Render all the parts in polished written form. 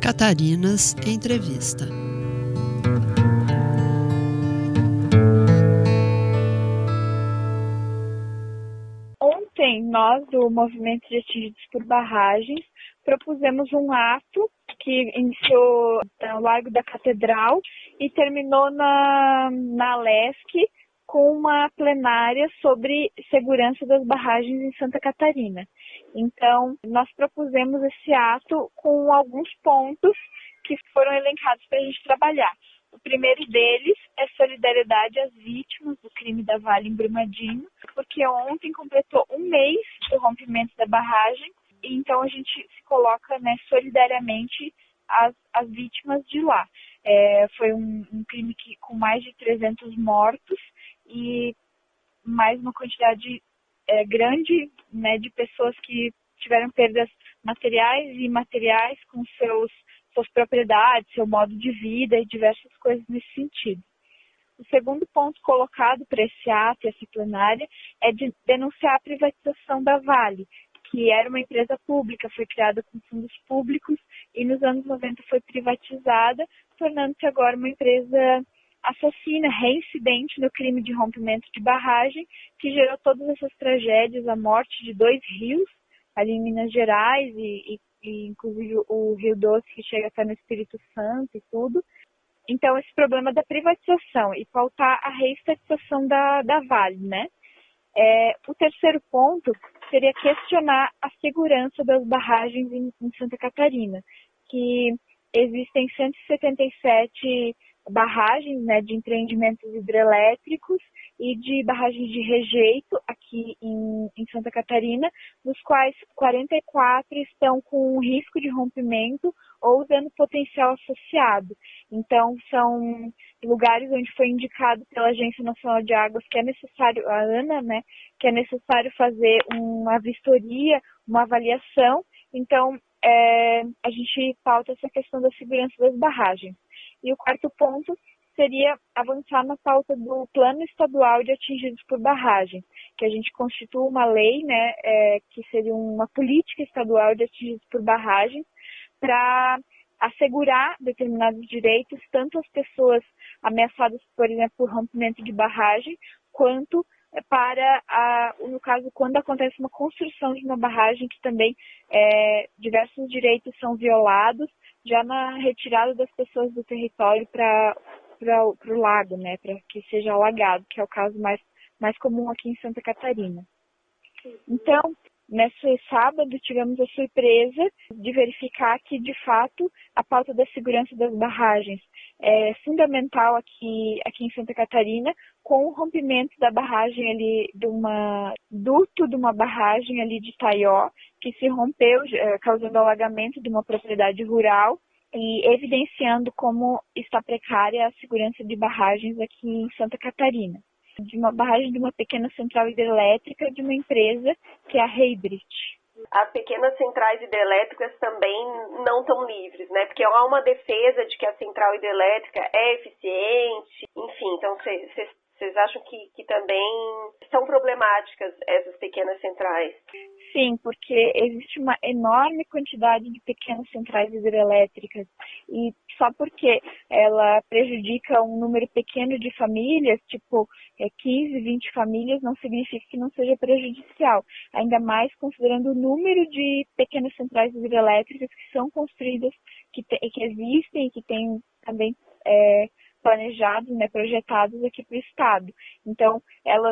Catarinas Entrevista. Ontem, nós, do Movimento de Atingidos por Barragens, propusemos um ato que iniciou no Largo da Catedral e terminou na Alesc com uma plenária sobre segurança das barragens em Santa Catarina. Então, nós propusemos esse ato com alguns pontos que foram elencados para a gente trabalhar. O primeiro deles é solidariedade às vítimas do crime da Vale em Brumadinho, porque ontem completou um mês do rompimento da barragem, e então a gente se coloca, solidariamente às vítimas de lá. Foi um crime com mais de 300 mortos e mais uma quantidade grande, de pessoas que tiveram perdas materiais e imateriais com suas propriedades, seu modo de vida e diversas coisas nesse sentido. O segundo ponto colocado para esse ato, essa plenária, é de denunciar a privatização da Vale, que era uma empresa pública, foi criada com fundos públicos e nos anos 90 foi privatizada, tornando-se agora uma empresa assassina, reincidente no crime de rompimento de barragem, que gerou todas essas tragédias, a morte de 2 rios, ali em Minas Gerais e inclusive o Rio Doce, que chega até no Espírito Santo e tudo. Então, esse problema da privatização e pautar a reestatização da Vale, O terceiro ponto seria questionar a segurança das barragens em Santa Catarina, que existem 177 barragens, de empreendimentos hidrelétricos e de barragens de rejeito aqui em Santa Catarina, dos quais 44 estão com risco de rompimento ou dano potencial associado. Então, são lugares onde foi indicado pela Agência Nacional de Águas que é necessário, a ANA, que é necessário fazer uma vistoria, uma avaliação. Então, a gente pauta essa questão da segurança das barragens. E o quarto ponto seria avançar na pauta do Plano Estadual de Atingidos por Barragem, que a gente constitua uma lei, que seria uma política estadual de atingidos por barragem, para assegurar determinados direitos, tanto às pessoas ameaçadas, por exemplo, por rompimento de barragem, quanto para, no caso, quando acontece uma construção de uma barragem, que também diversos direitos são violados, já na retirada das pessoas do território para o lago, para que seja alagado, que é o caso mais comum aqui em Santa Catarina. Então, nesse sábado, tivemos a surpresa de verificar que, de fato, a pauta da segurança das barragens é fundamental aqui em Santa Catarina, com o rompimento da barragem ali, duto de uma barragem ali de Itaió, que se rompeu, causando alagamento de uma propriedade rural e evidenciando como está precária a segurança de barragens aqui em Santa Catarina. De uma barragem de uma pequena central hidrelétrica de uma empresa que é a Heybrit. As pequenas centrais hidrelétricas também não estão livres, Porque há uma defesa de que a central hidrelétrica é eficiente, enfim, então vocês acham que também são problemáticas essas pequenas centrais? Sim, porque existe uma enorme quantidade de pequenas centrais hidrelétricas e só porque ela prejudica um número pequeno de famílias, tipo 15, 20 famílias, não significa que não seja prejudicial. Ainda mais considerando o número de pequenas centrais hidrelétricas que são construídas, que existem e que têm também planejados, projetados aqui para o Estado. Então, elas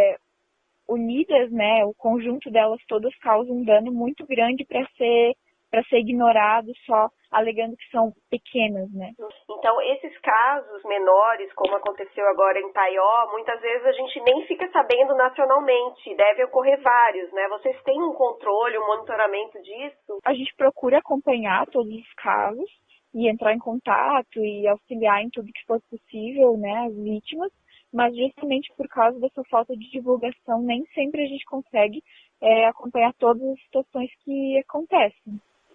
unidas, o conjunto delas todas causam um dano muito grande para ser ignorado só alegando que são pequenas, Então, esses casos menores, como aconteceu agora em Itaió, muitas vezes a gente nem fica sabendo nacionalmente, deve ocorrer vários, Vocês têm um controle, um monitoramento disso? A gente procura acompanhar todos os casos e entrar em contato e auxiliar em tudo que for possível, as vítimas, mas justamente por causa dessa falta de divulgação, nem sempre a gente consegue acompanhar todas as situações que acontecem,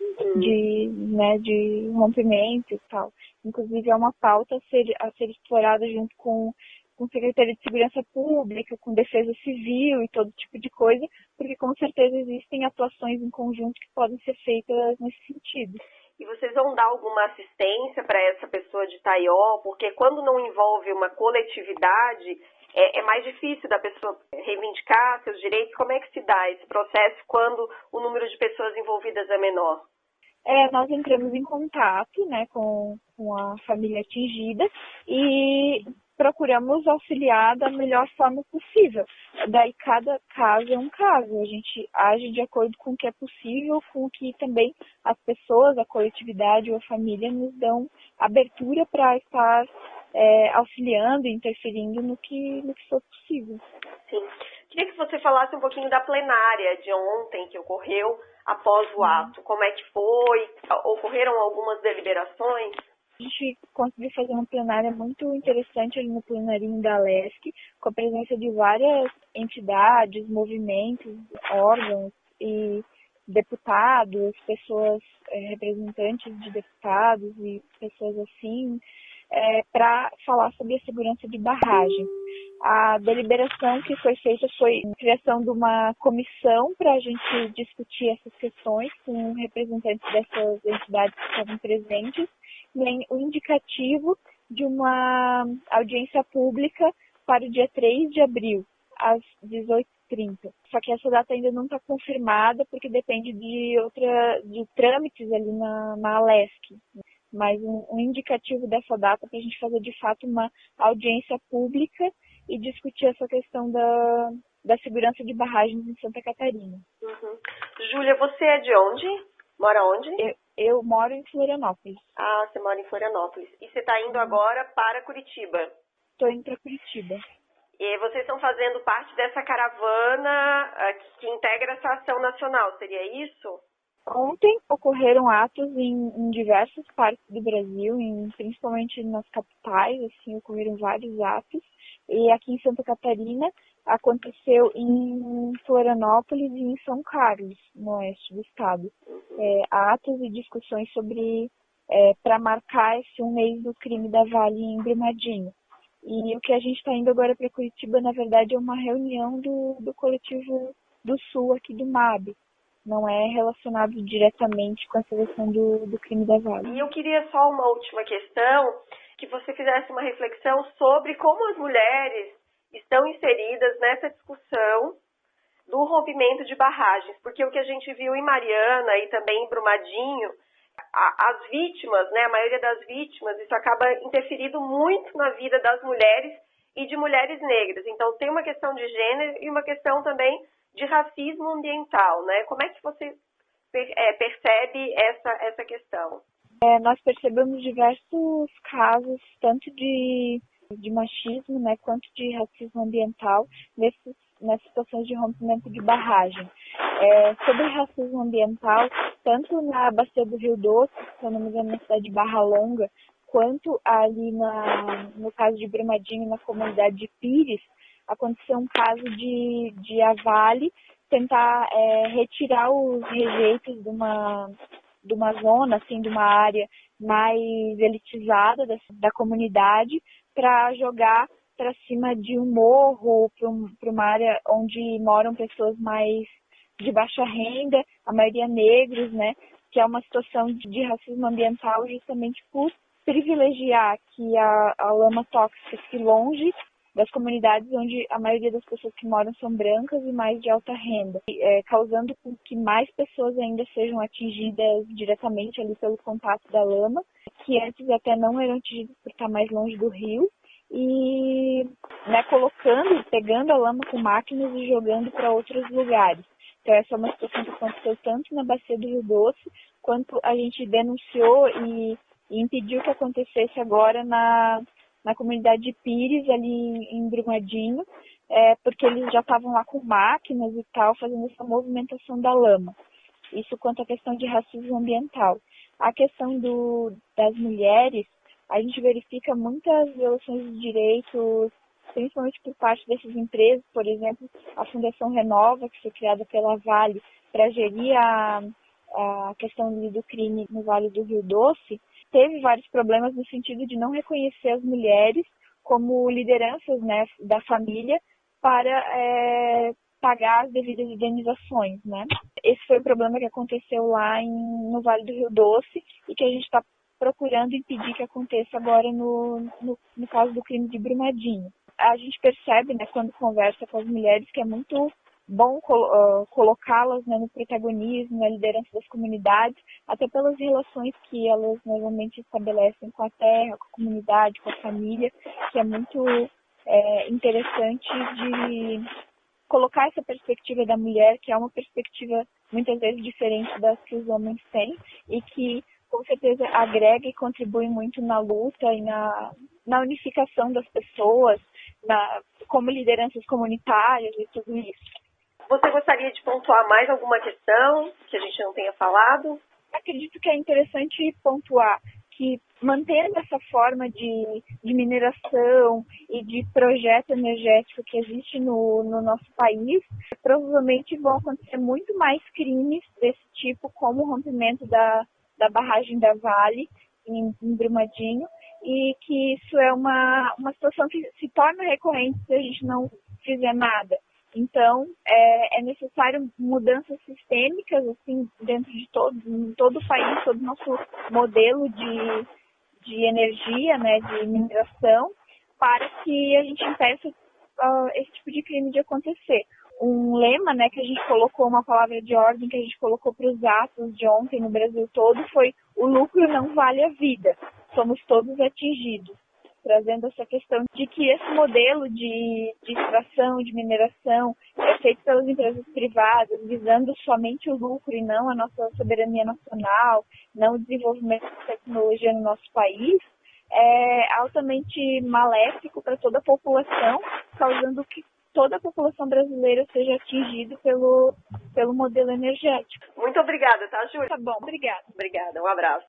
de rompimento e tal. Inclusive, é uma pauta a ser explorada junto com Secretaria de Segurança Pública, com Defesa Civil e todo tipo de coisa, porque com certeza existem atuações em conjunto que podem ser feitas nesse sentido. e vocês vão dar alguma assistência para essa pessoa de Taió, porque quando não envolve uma coletividade, é mais difícil da pessoa reivindicar seus direitos. Como é que se dá esse processo quando o número de pessoas envolvidas é menor? Nós entramos em contato, né, com a família atingida e procuramos auxiliar da melhor forma possível. Daí cada caso é um caso, a gente age de acordo com o que é possível, com o que também as pessoas, a coletividade ou a família nos dão abertura para estar auxiliando e interferindo no que for possível. Sim. Queria que você falasse um pouquinho da plenária de ontem que ocorreu após o ato. Como é que foi? Ocorreram algumas deliberações? A gente conseguiu fazer uma plenária muito interessante ali no plenarinho da Alesc, com a presença de várias entidades, movimentos, órgãos e deputados, pessoas representantes de deputados e pessoas assim, para falar sobre a segurança de barragem. A deliberação que foi feita foi a criação de uma comissão para a gente discutir essas questões com representantes dessas entidades que estavam presentes, e o indicativo de uma audiência pública para o dia 3 de abril, às 18h30. Só que essa data ainda não está confirmada, porque depende de trâmites ali na Alesc. Mas um indicativo dessa data para a gente fazer, de fato, uma audiência pública e discutir essa questão da segurança de barragens em Santa Catarina. Uhum. Júlia, você é de onde? Mora onde? Eu moro em Florianópolis. Ah, você mora em Florianópolis. E você está indo agora para Curitiba? Estou indo para Curitiba. E vocês estão fazendo parte dessa caravana que integra essa ação nacional, seria isso? Ontem ocorreram atos em diversas partes do Brasil, principalmente nas capitais, assim, ocorreram vários atos. E aqui em Santa Catarina aconteceu em Florianópolis e em São Carlos, no oeste do estado. Atos e discussões sobre, para marcar esse 1 mês do crime da Vale em Brumadinho. E o que a gente está indo agora para Curitiba, na verdade, é uma reunião do coletivo do Sul aqui do MAB. Não é relacionado diretamente com essa questão do crime da Vale. E eu queria só uma última questão, que você fizesse uma reflexão sobre como as mulheres estão inseridas nessa discussão do rompimento de barragens. Porque o que a gente viu em Mariana e também em Brumadinho, as vítimas, né, a maioria das vítimas, isso acaba interferindo muito na vida das mulheres e de mulheres negras. Então tem uma questão de gênero e uma questão também de racismo ambiental, né? Como é que você percebe essa questão? Nós percebemos diversos casos, tanto de machismo, né, quanto de racismo ambiental, nessas situações de rompimento de barragem. Sobre racismo ambiental, tanto na bacia do Rio Doce, se eu não me engano, na cidade de Barra Longa, quanto ali no caso de Brumadinho, na comunidade de Pires, aconteceu um caso de a Vale tentar retirar os rejeitos de uma zona, assim, de uma área mais elitizada da comunidade, para jogar para cima de um morro, para uma área onde moram pessoas mais de baixa renda, a maioria negros, né, que é uma situação de racismo ambiental justamente por privilegiar que a lama tóxica fique longe das comunidades onde a maioria das pessoas que moram são brancas e mais de alta renda, causando que mais pessoas ainda sejam atingidas diretamente ali pelo contato da lama, que antes até não eram atingidas por estar mais longe do rio, e pegando a lama com máquinas e jogando para outros lugares. Então essa é uma situação que aconteceu tanto na bacia do Rio Doce, quanto a gente denunciou e impediu que acontecesse agora na comunidade de Pires, ali em Brumadinho, porque eles já estavam lá com máquinas e tal, fazendo essa movimentação da lama. Isso quanto à questão de racismo ambiental. A questão das mulheres, a gente verifica muitas violações de direitos, principalmente por parte dessas empresas, por exemplo, a Fundação Renova, que foi criada pela Vale para gerir a questão do crime no Vale do Rio Doce, teve vários problemas no sentido de não reconhecer as mulheres como lideranças, né, da família para pagar as devidas indenizações, né? Esse foi o problema que aconteceu lá no Vale do Rio Doce e que a gente está procurando impedir que aconteça agora no caso do crime de Brumadinho. A gente percebe, né, quando conversa com as mulheres, que é muito bom colocá-las, né, no protagonismo, na liderança das comunidades, até pelas relações que elas normalmente estabelecem com a terra, com a comunidade, com a família, que é muito interessante de colocar essa perspectiva da mulher, que é uma perspectiva muitas vezes diferente das que os homens têm e que com certeza agrega e contribui muito na luta e na unificação das pessoas, como lideranças comunitárias e tudo isso. Você gostaria de pontuar mais alguma questão que a gente não tenha falado? Acredito que é interessante pontuar que, mantendo essa forma de mineração e de projeto energético que existe no nosso país, provavelmente vão acontecer muito mais crimes desse tipo, como o rompimento da barragem da Vale, em Brumadinho, e que isso é uma situação que se torna recorrente se a gente não fizer nada. Então, é necessário mudanças sistêmicas, assim, dentro de todo o país, todo o nosso modelo de energia, né, de mineração, para que a gente impeça esse tipo de crime de acontecer. Um lema, né, que a gente colocou, uma palavra de ordem que a gente colocou para os atos de ontem no Brasil todo foi: o lucro não vale a vida, somos todos atingidos. Trazendo essa questão de que esse modelo de extração, de mineração, é feito pelas empresas privadas, visando somente o lucro e não a nossa soberania nacional, não o desenvolvimento de tecnologia no nosso país, é altamente maléfico para toda a população, causando que toda a população brasileira seja atingida pelo modelo energético. Muito obrigada, tá, Júlia? Tá bom, obrigada. Obrigada, um abraço.